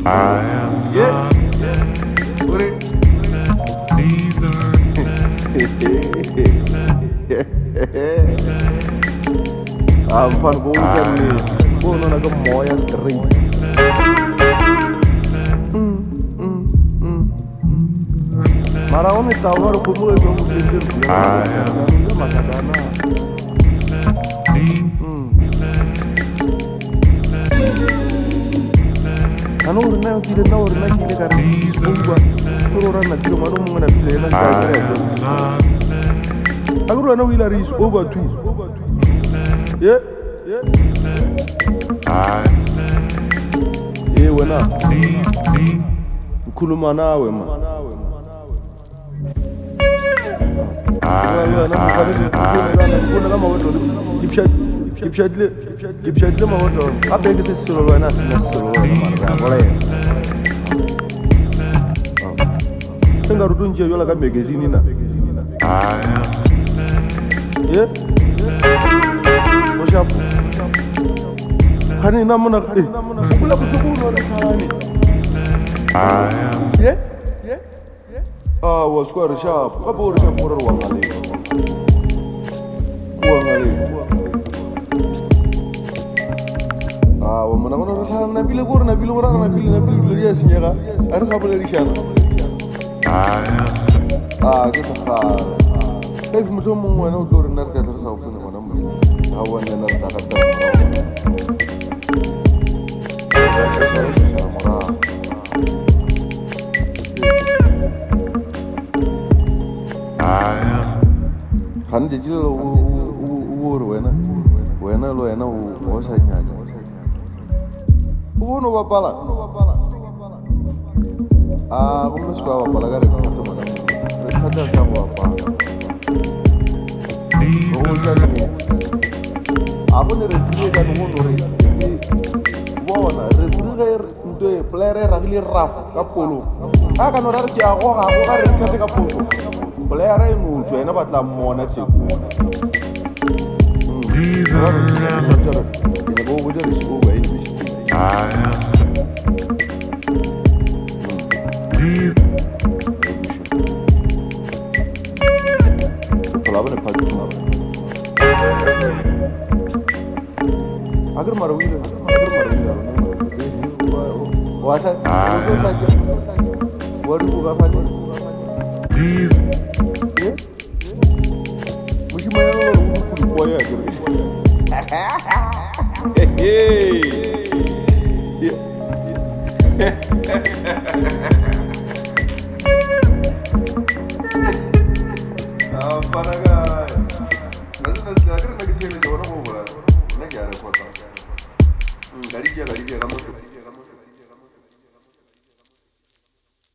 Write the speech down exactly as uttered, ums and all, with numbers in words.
I am Yeah. not What it? neither. Ah, mfana go weekend ni bona na ka moya straight. Mm, mm, mm. Mara o mi tawa ro como eu vou fazer isso. I am Makadana. Ano uri na kile na uri na kile ka ri sibungwa. Kuro ra na kile mano munga na kile na ka I ri. am not Aguru na wila ri is over two. Yeah. Yeah. I Eh wena. need me. Ukhuluma nawe ma. I Kipshadle kipshadle mawodo abeke sisilo wena sinesilo wena mara bole Senga rutu nje yola ka magazine na I am ye Boshapo Khani na mona eh kula busuku no re salani I am ye ye ah was square sharp ka bo re sharp ro wangale wangale Ah, mona mona ra na bile go re na bile go ra na bile na bile le ya senyega a re gabole di shana I am ah ke sa fa ka ifo motho mongwe wena o tlo re nna re ka re sa o fone bona mo ha wa nna re ta ka ta I am han de jilo o o wena wena lo wena o sa nyaka o no ba pala ah go mse kwa ba pala ka re ka to mana re khata sa go pa o ja ni a bo ne re fie ka no no re bona re fie ntwe player ra le raf ka polo a ka no ra re ke a go ga go ga re khate ka polo player e no tswena ba tla mona tseko neither am Ini go go there is go go in this I am neither. Palabra ne padu na agar marawila agar marawila wasa ko sa ke waru ko ga fani Neither. ye mushi mai ro ko ku ko ya ke hey ah paraga nazo nazo agar na kitene jona ko bola na kya re pota gari je gari je kamo